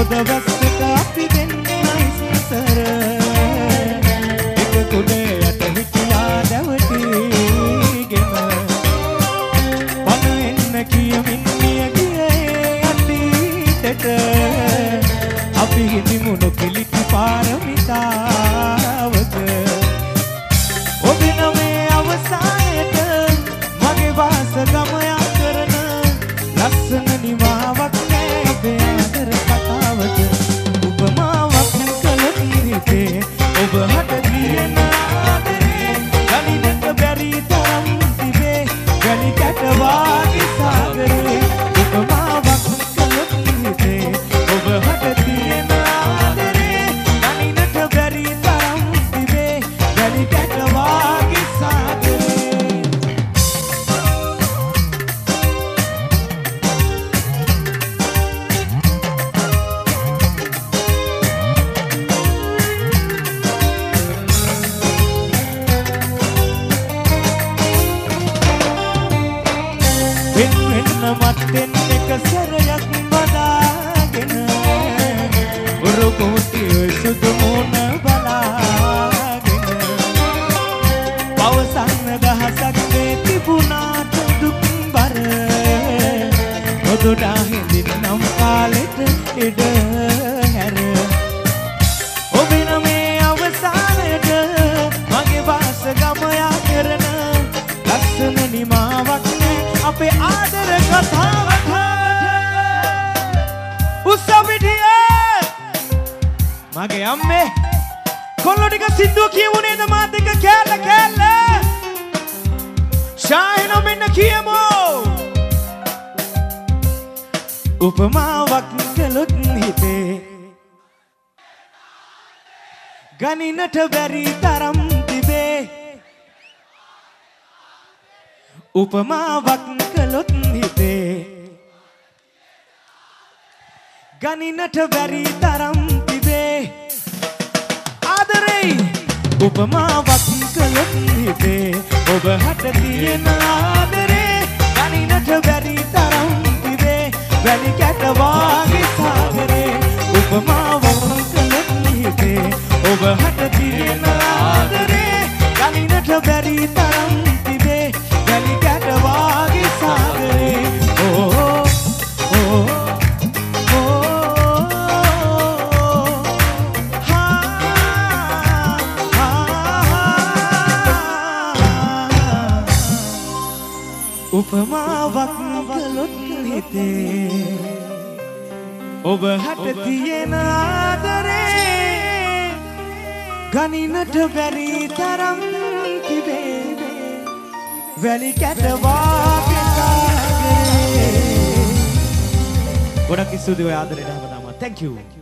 පොද වැස්සට අපි දෙන්න ඉස්සර එක කුඩ යට හිටියා දැවටීගෙන බන එන්න කියමින් මිය ගියේ අතීතෙට අපි හිටිමු නොකිලිටි පාරමිතාවක ඔබේ නමේ අවසානයට මගේ වාස ගමයා කරන ලස්සන නිමාවක් නෑ අපේ ආදර කතාවට උපමාවක් කළොත් හිතේ ඔබ හට දින ආදරේ ගණිනක බැරි තරම් තිබේ ගණි කැට වාගේ සාගරේ උපමාවක් කළොත් හිතේ ඔබ හට දින ආදරේ ගණිනක බැරි තරම් තිබේ ගණි කැට වාගේ සාගරේ මත්තෙන් එක සැරයක් බදාගෙන උරුකුටි සුදු මුණ බලාගෙන පවසන්න දහසක් වේ තිබුණාට දුක් බර ඔදුඩා හිඳින්නම් කාලෙට ඉඩ හැර ඔබේ නමේ අවසානයට මගේ වාස ගමයා කරන ලස්සන නිමාවක් අපේ ආදර කතාවට උස්සපිටියේ මගේ අම්මේ කොල්ලෝ ටික සින්දුව කියවුනේද මාත් එක්ක කෑල්ල කෑල්ල ෂාහිනෝ මෙන්න කියමු උපමාවක් කළොත් හිතේ ගණිනට බැරි තරම් තිබේ උපමාවක් කළොත් හිතේ ගණිනට බැරි තරම් තිබේ ආදරේ උපමාවක් කළොත් හිතේ ඔබ හට තියෙන ආදරේ ගණිනට බැරි තරම් තිබේ වැලි කැට වාගේ සාගරේ උපමාවක් කළොත් හිතේ ඔබ හට තියෙන ආදරේ ගණිනට බැරි තරම් තිබේ වැලි කැට වාගේ සාගරේ උපමාවක් කළොත් හිතේ ඔබ හට තියෙන ආදරේ ගණිනට බැරි තරම් තිබේ වැලි කැට වාගේ සාගරේ ගොඩක් ස්තුතියි ඔය ආදරේට හැමදාම thank you